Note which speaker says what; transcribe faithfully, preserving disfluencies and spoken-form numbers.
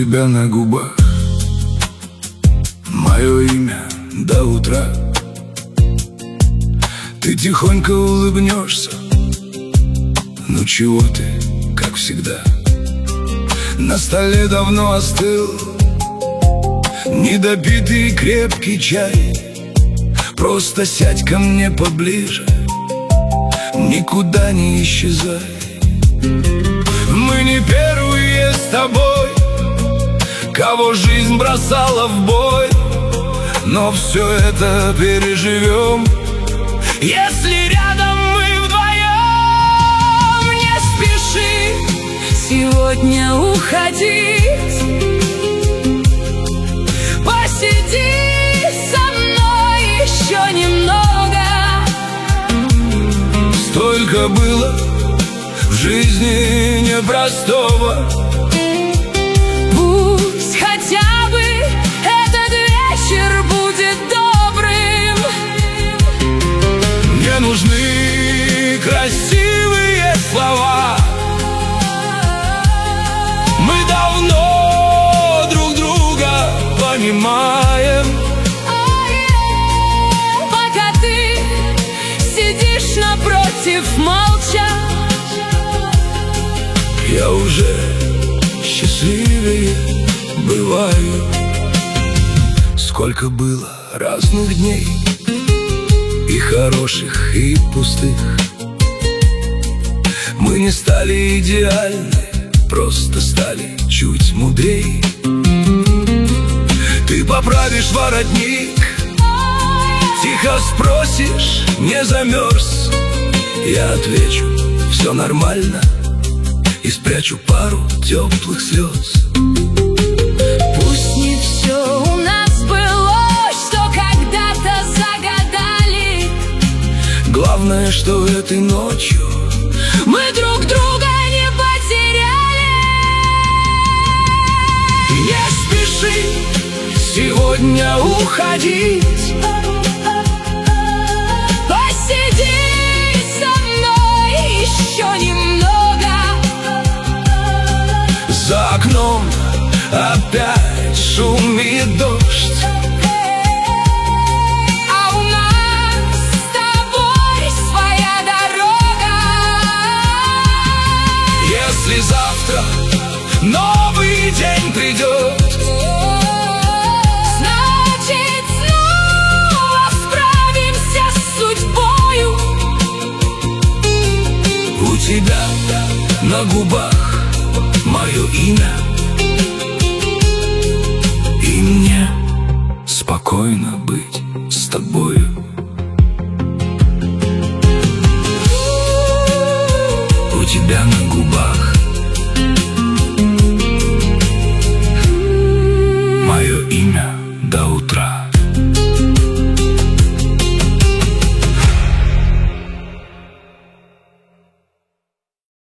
Speaker 1: тебя на губах мое имя до утра. Ты тихонько улыбнешься. Ну чего ты, как всегда. На столе давно остыл недопитый крепкий чай. Просто сядь ко мне поближе, никуда не исчезай. Мы не первые с тобой, кого жизнь бросала в бой, но все это переживем, если рядом мы вдвоем. Не спеши сегодня уходить, посиди со мной еще немного. Столько было в жизни непростого.
Speaker 2: Пусть хотя бы этот вечер будет добрым.
Speaker 1: Мне нужны красивые слова. Мы давно друг друга понимаем.
Speaker 2: Пока ты сидишь напротив молча,
Speaker 1: я уже счастливее бываю. Сколько было разных дней, и хороших, и пустых. Мы не стали идеальны, просто стали чуть мудрей. Ты поправишь воротник, тихо спросишь, не замерз. Я отвечу, все нормально, и спрячу пару теплых слез.
Speaker 2: пусть не все у нас сбылось, что когда-то загадали.
Speaker 1: Главное, что этой ночью
Speaker 2: мы друг друга не потеряли.
Speaker 1: не спеши сегодня уходить.
Speaker 2: Посиди со мной еще немного.
Speaker 1: За окном опять шумит дождь,
Speaker 2: А у нас с тобой своя дорога.
Speaker 1: если завтра новый день придет,
Speaker 2: Значит, снова справимся с судьбою.
Speaker 1: у тебя на губах